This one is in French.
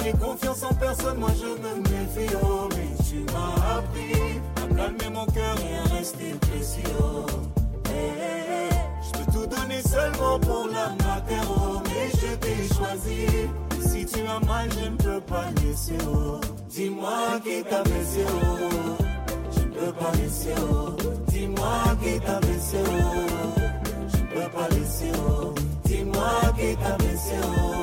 J'ai confiance en personne, moi je me méfie, oh. Mais tu m'as appris à calmer mon cœur et à rester précis, oh. Je peux tout donner seulement pour la mater, oh. Mais je t'ai choisi. Si tu as mal, je ne peux pas laisser, oh. Dis-moi qui t'a blessé, oh. Je ne peux pas laisser, oh. Dis-moi qui t'a blessé, oh. Je ne peux pas laisser, oh. Dis-moi qui t'a blessé, oh.